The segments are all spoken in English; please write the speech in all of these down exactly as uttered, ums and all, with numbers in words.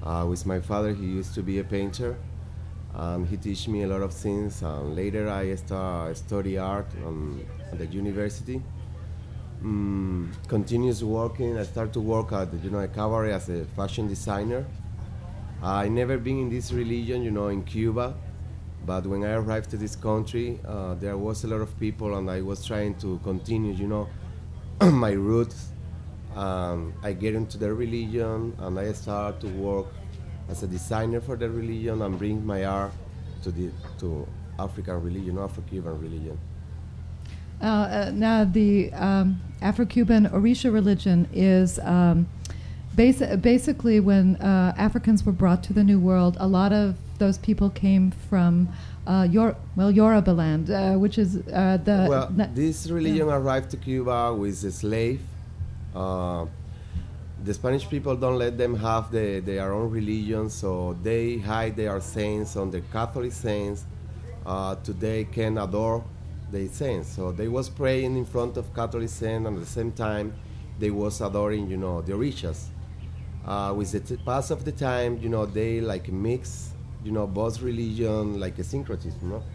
Uh, with my father, he used to be a painter, and he teach me a lot of things. And later, I start study art um, at the university. Mm, continues working. I start to work at you know a cabaret as a fashion designer. I never been in this religion, you know, in Cuba, but when I arrived to this country, uh, there was a lot of people, and I was trying to continue, you know, my roots. Um, I get into the religion, and I start to work as a designer for the religion and bring my art to the to African religion, Afro-Cuban religion. Uh, uh, now, the um, Afro-Cuban Orisha religion is um, basi- basically when uh, Africans were brought to the New World, a lot of those people came from uh, Yor- well, Yoruba land, uh, which is uh, the... Well, na- this religion yeah. arrived to Cuba with a slave. Uh, the Spanish people don't let them have the, their own religion, so they hide their saints under Catholic saints. Uh, today can adore the saints. So they was praying in front of Catholic saints, and at the same time they was adoring, you know, the Orishas. Uh, with the t- pass of the time, you know, they like mix, you know, both religion, like a syncretism, you know.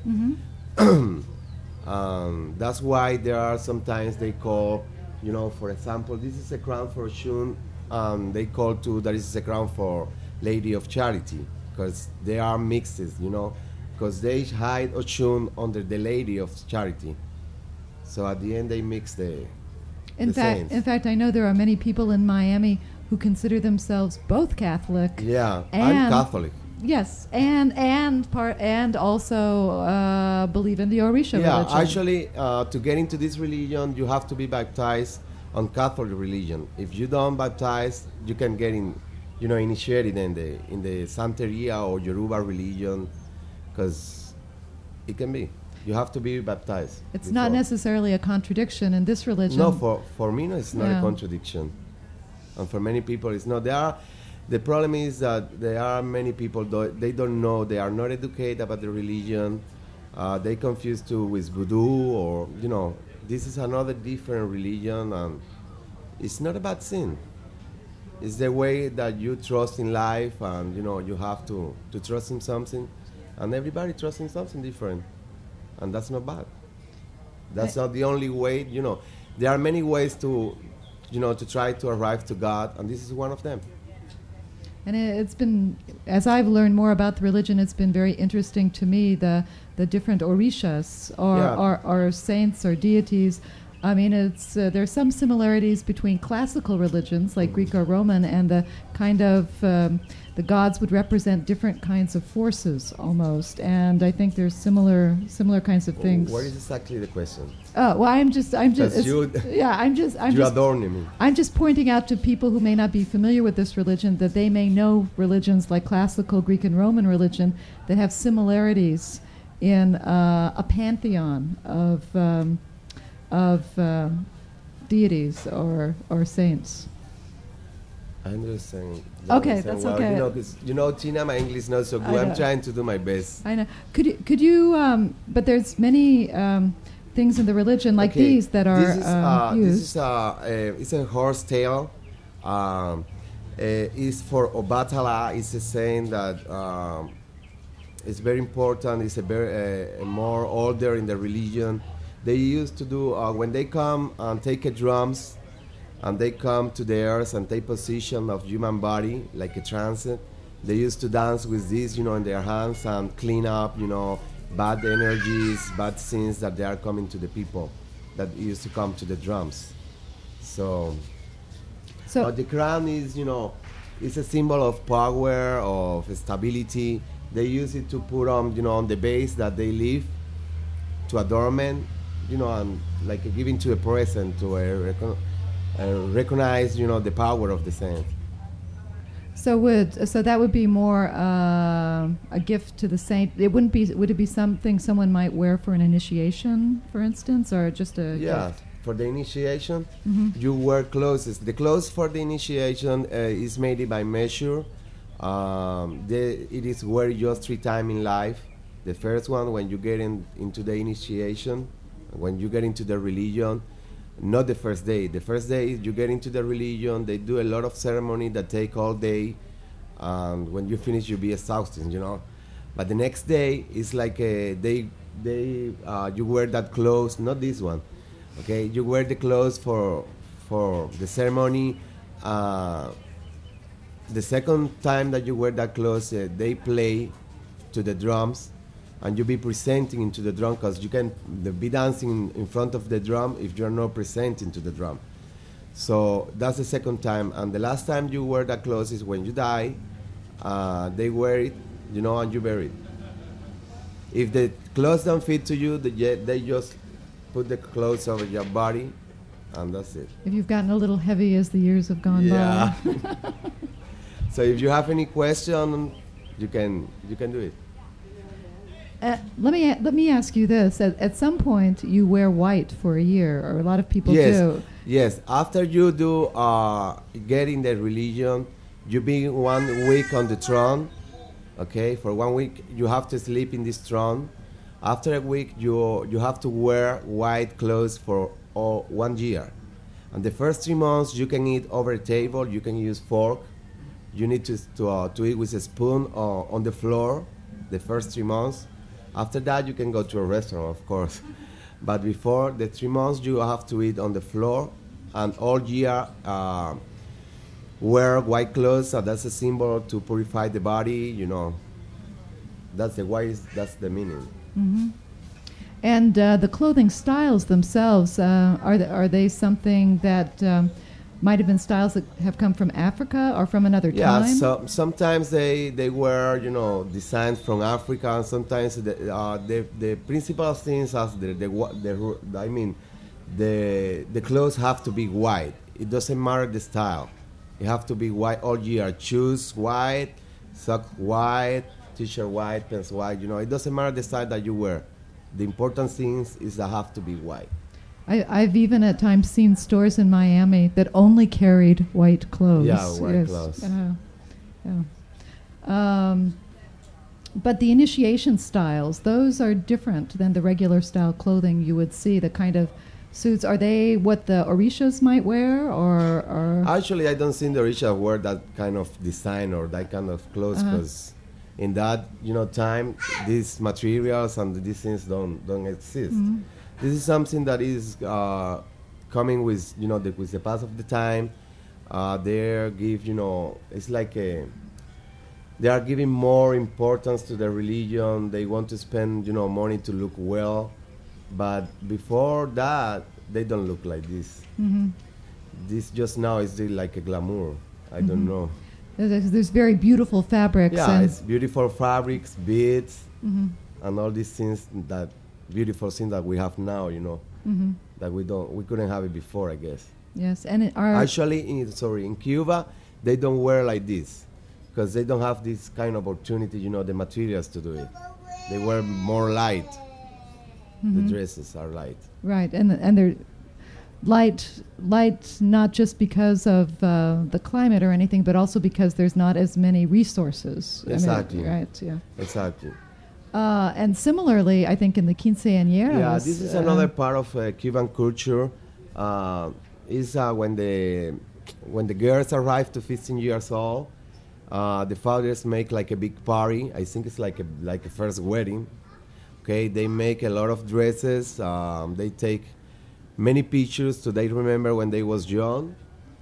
Mm-hmm. um, that's why there are sometimes they call, you know, for example, this is a crown for Shun, and they call to that is a crown for Lady of Charity, because they are mixes, you know, because they hide Oshun under the Lady of Charity. So at the end they mix the In the fact, saints. in fact, I know there are many people in Miami who consider themselves both Catholic. Yeah, and I'm Catholic. Yes, and and part and also uh, believe in the Orisha Yeah, religion. actually, uh, to get into this religion, you have to be baptized on Catholic religion. If you don't baptize, you can get in, you know, initiated in the in the Santeria or Yoruba religion, because it can be. You have to be baptized. It's before. not necessarily a contradiction in this religion. No, for for me, no, it's not Yeah. a contradiction, and for many people, it's not. There are. The problem is that there are many people, do, they don't know, they are not educated about the religion. Uh, they confuse too with voodoo, or, you know, this is another different religion, and it's not about sin. It's the way that you trust in life, and, you know, you have to, to trust in something, and everybody trusts in something different, and that's not bad. That's not the only way, you know. There are many ways to, you know, to try to arrive to God, and this is one of them. And it, it's been, as I've learned more about the religion, it's been very interesting to me, the, the different orishas, or, Yeah. or, or saints or deities. I mean, it's uh, there's some similarities between classical religions, like Greco-Roman, and the kind of, um, the gods would represent different kinds of forces, almost. And I think there's similar similar kinds of things. What is exactly the question? Oh, well, I'm just, I'm just, Because you- it's- yeah, I'm just, I'm you just, adorn me. I'm just pointing out to people who may not be familiar with this religion that they may know religions like classical Greek and Roman religion that have similarities in uh, a pantheon of um, of uh, deities or or saints. I understand. Okay, understand that's well. okay. You know, 'cause, you know, Tina, my English is not so I good. I'm know. trying to do my best. I know. Could you, could you? Um, but there's many um, things in the religion like Okay, these that are this is, um, uh, used. This is a, uh, it's a horse tail. Um, uh, it's for Obatala. It's a saying that um, it's very important. It's a very uh, more older in the religion. They used to do uh, when they come and take a drums, and they come to the earth and take position of human body like a transit. They used to dance with this, you know, in their hands and clean up, you know, bad energies, bad sins that they are coming to the people that used to come to the drums. So, So uh, the crown is, you know, it's a symbol of power, of stability. They use it to put on, you know, on the base that they live, to adornment, you know, and like a giving to a present, to a recon- uh, recognize, you know, the power of the saint. So would so that would be more uh, a gift to the saint. It wouldn't be. Would it be something someone might wear for an initiation, for instance, or just a Yeah, gift? for the initiation, Mhm. you wear clothes. The clothes for the initiation uh, is made by measure. Um, the, it is wear just three times in life. The first one when you get in, into the initiation, when you get into the religion. Not the first day. The first day you get into the religion. They do a lot of ceremony that take all day. and when you finish, you'll be exhausted, you know. But the next day is like a, they they uh, you wear that clothes, not this one, okay? You wear the clothes for for the ceremony. Uh, the second time that you wear that clothes, uh, they play to the drums, and you be presenting into the drum, because you can the, be dancing in front of the drum if you're not presenting to the drum. So that's the second time, and the last time you wear that clothes is when you die. Uh, they wear it, you know, and you bury it. If the clothes don't fit to you, they, they just put the clothes over your body, and that's it. If you've gotten a little heavy as the years have gone yeah. by. So if you have any question, you can you can do it. Uh, let me a- let me ask you this: at, at some point, you wear white for a year, or a lot of people yes. do. Yes. After you do uh, get in the religion, you be one week on the throne. Okay, for one week you have to sleep in this throne. After a week, you you have to wear white clothes for all, one year. And the first three months, you can eat over a table. You can use fork. You need to to, uh, to eat with a spoon uh, on the floor. The first three months. After that, you can go to a restaurant, of course. But before the three months, you have to eat on the floor, and all year. Uh, Wear white clothes, so that's a symbol to purify the body, you know. That's the why. That's the meaning. Mm-hmm. And uh, the clothing styles themselves, uh, are they, are they something that um, might have been styles that have come from Africa or from another yeah, time? Yeah, so sometimes they, they wear, you know, designs from Africa, and sometimes the uh, the, the principal things as the, the the I mean, the the clothes have to be white. It doesn't matter the style. You have to be white all year. Shoes white, socks white, t-shirt white, pants white. You know, it doesn't matter the style that you wear. The important thing is that have to be white. I, I've even at times seen stores in Miami that only carried white clothes. Yeah, white yes. clothes. Uh, yeah. Um, but the initiation styles, those are different than the regular style clothing you would see, the kind of suits. Are they what the Orishas might wear, or, or Actually, I don't think the Orishas wear that kind of design or that kind of clothes, because uh-huh. in that you know time, these materials and these things don't don't exist. Mm-hmm. This is something that is uh, coming with you know the, with the pass of the time. Uh, they give you know it's like a they are giving more importance to the religion. They want to spend you know money to look well. But before that, they don't look like this. Mm-hmm. This just now is like a glamour. I mm-hmm. don't know. There's, there's very beautiful fabrics. Yeah, it's beautiful fabrics, beads, mm-hmm. and all these things that beautiful things that we have now. You know, mm-hmm. that we don't, we couldn't have it before, I guess. Yes, and it are actually, in, sorry, in Cuba, they don't wear like this because they don't have this kind of opportunity. You know, the materials to do it. They wear more light. Mm-hmm. The dresses are light. Right, and and they're light, light not just because of uh, the climate or anything, but also because there's not as many resources. Exactly. I mean, right, yeah. Exactly. Uh, and similarly, I think in the quinceañeras. Yeah, this is uh, another part of uh, Cuban culture. Uh, is uh, when the when the girls arrive to fifteen years old, uh, the fathers make like a big party. I think it's like a like a first wedding. Okay, they make a lot of dresses. Um, they take many pictures so they remember when they was young.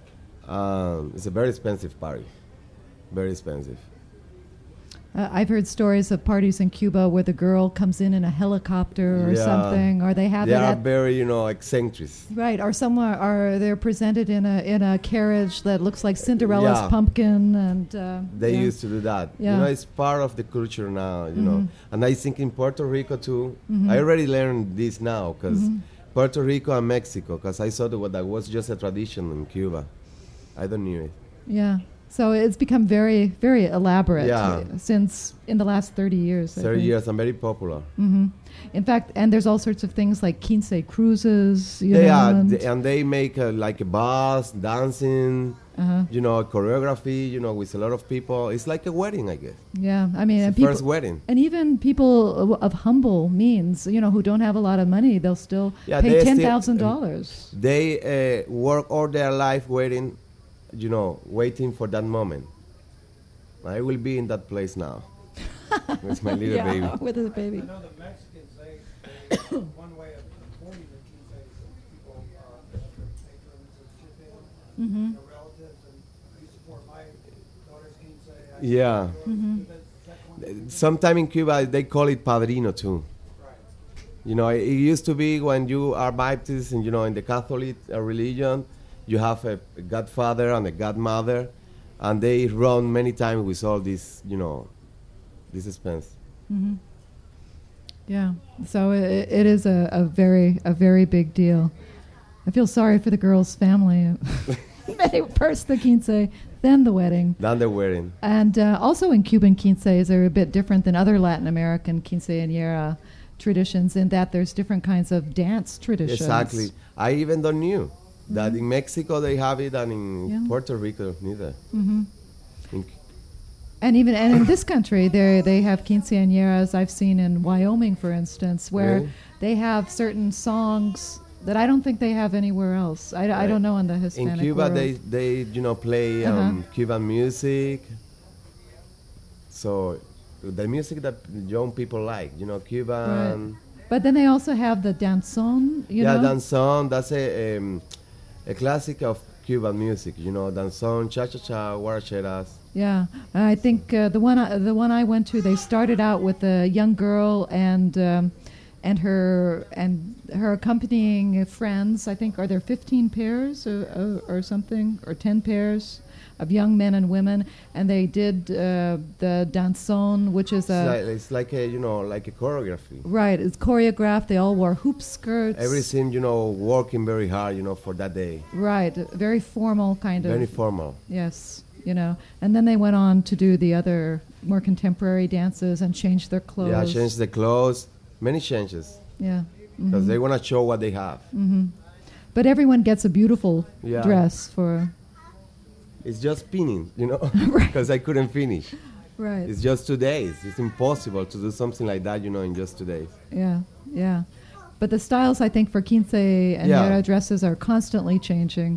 Um, it's a very expensive party, very expensive. Uh, I've heard stories of parties in Cuba where the girl comes in in a helicopter or yeah. something, or they have they it are at very, you know, eccentric. Right, or somewhere, or they're presented in a in a carriage that looks like Cinderella's yeah. pumpkin, and uh, they yeah. used to do that. Yeah. You know, it's part of the culture now. You mm-hmm. know, and I think in Puerto Rico too. Mm-hmm. I already learned this now because mm-hmm. Puerto Rico and Mexico, because I thought that that was just a tradition in Cuba. I don't knew it. Yeah. So it's become very, very elaborate yeah. since in the last thirty years. thirty years and very popular. Mm-hmm. In fact, and there's all sorts of things like quince cruises. You they know, are, and, they, and they make a, like a bus, dancing, uh-huh. you know, choreography, you know, with a lot of people. It's like a wedding, I guess. Yeah, I mean, it's and the people, first wedding. And even people of humble means, you know, who don't have a lot of money, they'll still yeah, pay ten thousand dollars. They uh, work all their life waiting, you know, waiting for that moment. I will be in that place now with my little yeah, baby. with the baby. I know the Mexicans, they, they one way of supporting the quince is that people uh, their patrons and chip in, Mm-hmm. their relatives, and we support my daughter's quince. I Yeah. support yours. Mhm. Is that- is that one- Sometime in Cuba they call it padrino too. Right. You know, it used to be when you are baptized, and you know, in the Catholic uh, religion, you have a, a godfather and a godmother, and they run many times with all this, you know, this expense. Mm-hmm. Yeah. So it, it is a, a very a very big deal. I feel sorry for the girl's family. They first the quince, then the wedding. Then the wedding. And uh, also in Cuban quinces are a bit different than other Latin American quinceañera traditions in that there's different kinds of dance traditions. Exactly. I even don't knew that Mhm. in Mexico they have it, and in Yeah. Puerto Rico neither. Hmm. In, And even and in this country, they they have quinceañeras I've seen in Wyoming, for instance, where Really? they have certain songs that I don't think they have anywhere else. I, I Right. don't know in the in Hispanic Cuba, world. they they you know play um, Uh-huh. Cuban music. So the music that young people like, you know, Cuban. But then they also have the danzón, you yeah, know. danzón. That's a um, a classic of Cuban music. You know, danzón, cha cha cha, guaracheras. Yeah, I think uh, the one I, the one I went to, they started out with a young girl and um, and her and her accompanying friends. I think are there fifteen pairs or, or, or something, or ten pairs of young men and women, and they did uh, the danzón, which is It's a like, it's like a you know like a choreography. right. It's choreographed. They all wore hoop skirts. Everything you know working very hard you know for that day. Right, very formal kind of. Very formal. Yes, you know, and then they went on to do the other more contemporary dances and change their clothes. Yeah, change the clothes. Many changes Yeah. because Mhm. they want to show what they have. Mhm. But everyone gets a beautiful Yeah. dress for. It's just pinning, you know, Right. because I couldn't finish. Right. It's just two days. It's impossible to do something like that, you know, in just two days. Yeah, yeah. But the styles, I think, for quince and Yeah. yera dresses are constantly changing.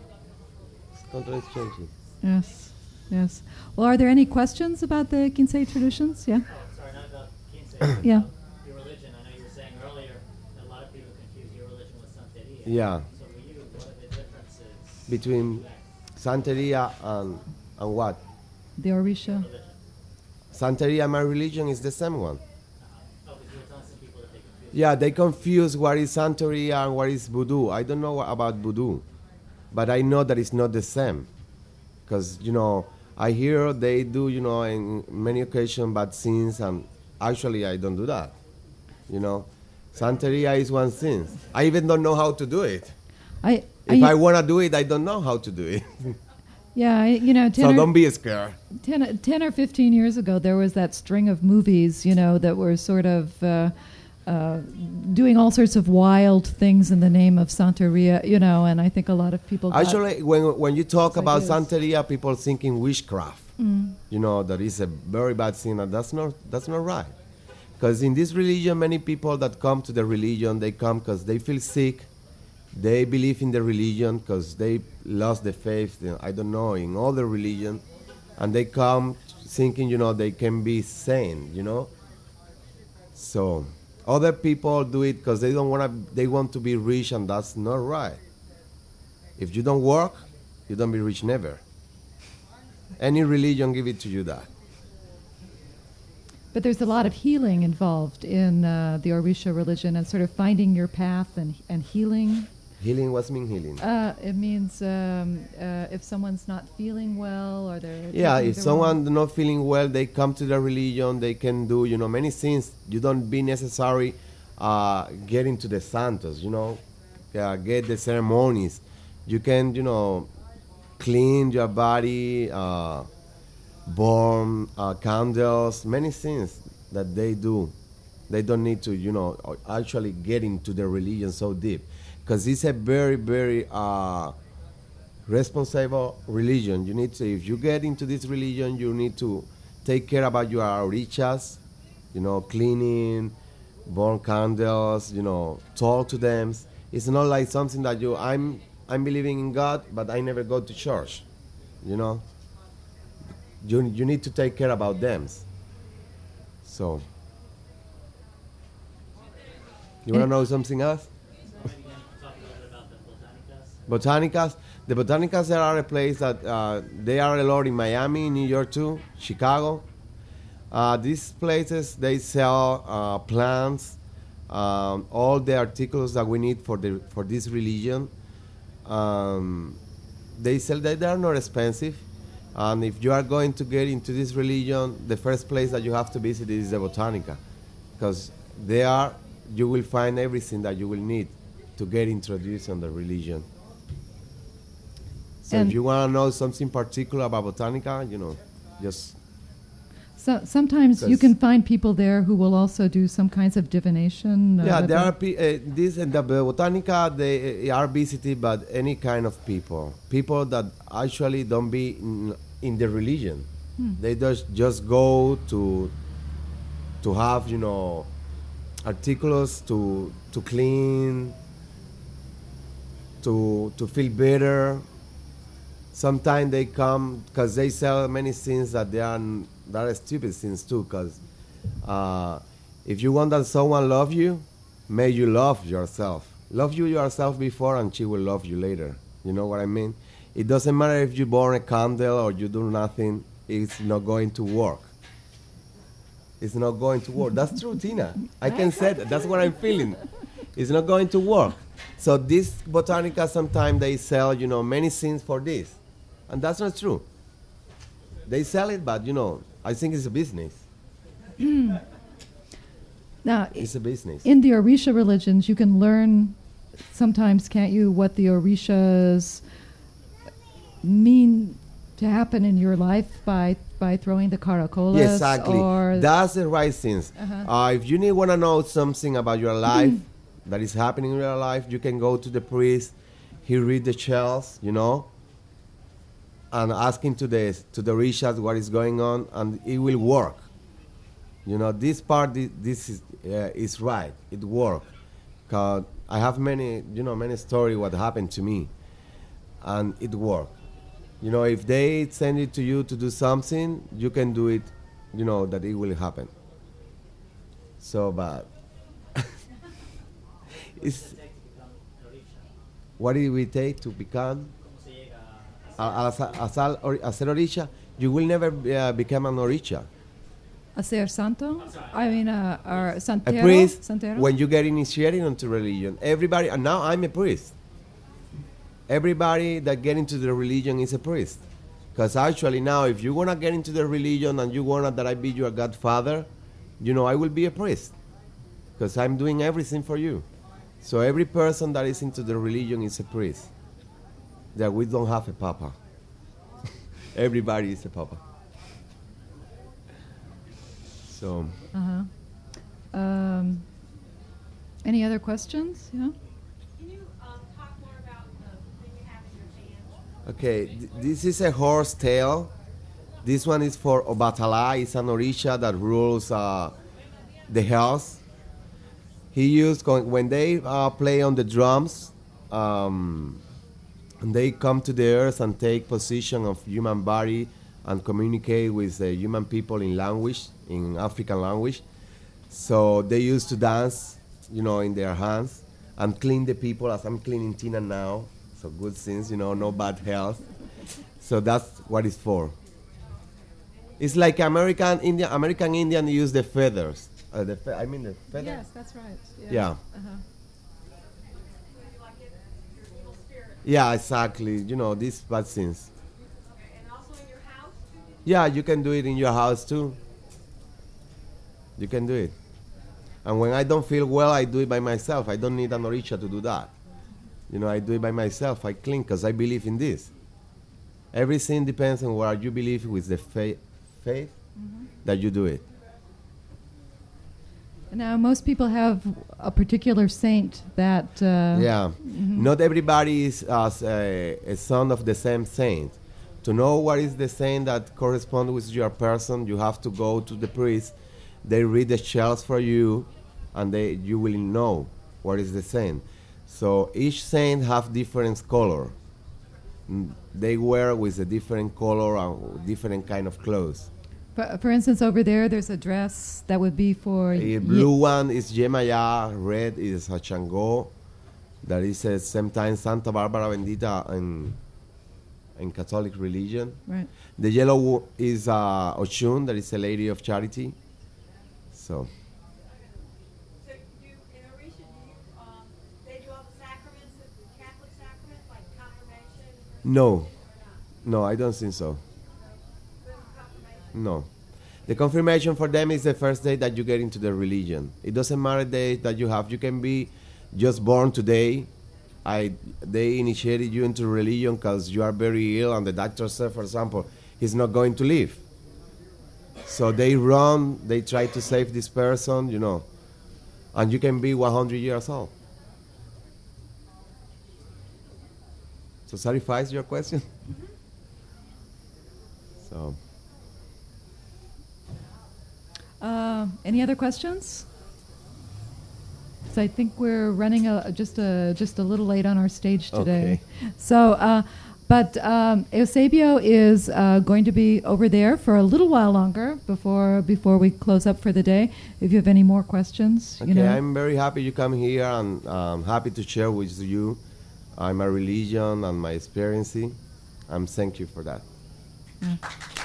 It's constantly changing. Yes, yes. Well, are there any questions about the quince traditions? Yeah. Oh, sorry, not about quince. Yeah. Your religion. I know you were saying earlier that a lot of people confuse your religion with Santeria. Yeah. So for you, what are the differences? Between Santeria and, and what? The Orisha. Religion. Santeria, my religion, is the same one. Uh-huh. Oh, because you were telling some people that they confuse. Yeah, they confuse what is Santeria and what is voodoo. I don't know about voodoo, but I know that it's not the same. Because, you know, I hear they do, you know, in many occasions bad things, and actually I don't do that. You know, Santeria is one thing. I even don't know how to do it. I. If I want to do it, I don't know how to do it. Yeah, I, you know, ten So or, don't be scared. ten, ten or fifteen years ago, there was that string of movies, you know, that were sort of uh, uh, doing all sorts of wild things in the name of Santeria, you know, and I think a lot of people got, Actually, when when you talk It's like about this. Santeria, people thinking witchcraft. Mm. You know, that is a very bad thing, and that's not that's not right. Because in this religion, many people that come to the religion, they come because they feel sick. They believe in the religion because they lost the faith, you know, I don't know, in other religion, and they come thinking, you know, they can be sane, you know. So other people do it because they don't want to. They want to be rich, and that's not right. If you don't work, you don't be rich never. Any religion give it to you that. But there's a lot of healing involved in uh, the Orisha religion and sort of finding your path and, and healing. Healing, what's mean healing? Uh, it means um, uh, if someone's not feeling well or they're Yeah, taking if the someone not feeling well, they come to the religion. They can do, you know, many things. You don't be necessary uh, get into the santos, you know, uh, get the ceremonies. You can, you know, clean your body, uh, burn uh, candles, many things that they do. They don't need to, you know, actually get into the religion so deep, because it's a very, very uh, responsible religion. You need to, if you get into this religion, you need to take care about your orishas, you know, cleaning, burn candles, you know, talk to them. It's not like something that you, I'm, I'm believing in God, but I never go to church, you know. you you need to take care about them. So, you want to And- know something else? Maybe you can talk a little bit about the botanicas. Botanicas. The Botanicas there are a place that uh, they are a lot in Miami, New York too, Chicago. Uh, these places they sell uh, plants, um, all the articles that we need for the for this religion. Um, they sell that they are not expensive, and if you are going to get into this religion, the first place that you have to visit is the Botanica, because there you will find everything that you will need to get introduced on the religion. So And- if you want to know something particular about Botanica, you know, just So sometimes you Because- can find people there who will also do some kinds of divination. uh, yeah, that there they- are pe- uh, this and the Botanica. They uh, are visited by any kind of people, people that actually don't be in, in the religion. They just just go to to have you know articles to to clean, to to feel better. Sometimes they come because they sell many things that they are n- that are stupid things too. Because uh, if you want that someone love you, may you love yourself. Love you yourself before, and she will love you later. You know what I mean? It doesn't matter if you burn a candle or you do nothing. It's not going to work. It's not going to work. That's true, Tina. I can say that. That's what I'm feeling. It's not going to work. So this Botanica, sometimes they sell, you know, many things for this. And that's not true. They sell it, but, you know, I think it's a business. Now, It's a business. in the Orisha religions, you can learn sometimes, can't you, what the Orishas mean to happen in your life by by throwing the caracolas? Yes, exactly. Or That's the right things. Uh-huh. Uh, if you need want to know something about your life that is happening in your life, you can go to the priest. He read the shells, you know, and asking to the to the rishas what is going on, and it will work. You know, this part, thi- this is uh, is right. It worked. Cause I have many, you know, many story what happened to me, and it worked. You know, if they send it to you to do something, you can do it. You know that it will happen. So, but it's Take to become an orisha. what it will take to become ¿Cómo se llega a a, a, a, sal- or- a ser orisha. You will never uh, become an orisha. a ser santo? I mean, uh, or A santero? priest, Santero? when you get initiated into religion, everybody, and now I'm a priest. Everybody that get into the religion is a priest. Because actually now, if you want to get into the religion and you want that I be your godfather, you know, I will be a priest. Because I'm doing everything for you. So every person that is into the religion is a priest. That we don't have a papa. Everybody is a papa. So, Uh-huh. Um, any other questions? Yeah? Can you um, talk more about the thing you have in your hand? okay, th- this is a horse tail. This one is for Obatala. It's an orisha that rules uh, the house. He used con- when they uh, play on the drums. Um, and they come to the earth and take position of human body and communicate with the human people in language, in African language. So they used to dance, you know, in their hands and clean the people as I'm cleaning Tina now. So good things, you know, no bad health. So that's what it's for. It's like American Indian. American Indian use the feathers. Uh, the fe- I mean the feathers. Yes, that's right. Yeah. Uh-huh. Like it, your evil spirit. Yeah, exactly. You know, these bad things. Okay, and also in your house too? Yeah, you can do it in your house too. You can do it. And when I don't feel well, I do it by myself. I don't need an orisha to do that. You know, I do it by myself. I clean because I believe in this. Everything depends on what you believe with the faith, faith that you do it. Now, most people have a particular saint that. Uh, Yeah. Not everybody is as a, a son of the same saint. To know what is the saint that corresponds with your person, you have to go to the priest. They read the shells for you, and they you will know what is the saint. So each saint have different color. mm, they wear with a different color and different kind of clothes. For, for instance, over there, there's a dress that would be for... A Ye- blue one is Yemaya, red is a Shango, that is uh, sometimes Santa Barbara Bendita in, in Catholic religion. Right. The yellow wo- is uh, Oshun, that is a lady of charity. So, So do, in Orisha, do you, um, they do all the sacraments, the Catholic sacraments, like confirmation? or no, or not? no, I don't think so. With confirmation? No. The confirmation for them is the first day that you get into the religion. It doesn't matter the day that you have. You can be just born today. I, they initiated you into religion because you are very ill, and the doctor said, for example, he's not going to live. So they run, they try to save this person, you know, and you can be one hundred years old. So satisfies your question? So. Uh, any other questions? So I think we're running a, just a just a little late on our stage today. Okay. So, uh, but um, Eusebio is uh, going to be over there for a little while longer before before we close up for the day. If you have any more questions, Okay, you know. I'm very happy you come here, and I'm happy to share with you uh, my religion and my experience. And thank you for that. Yeah.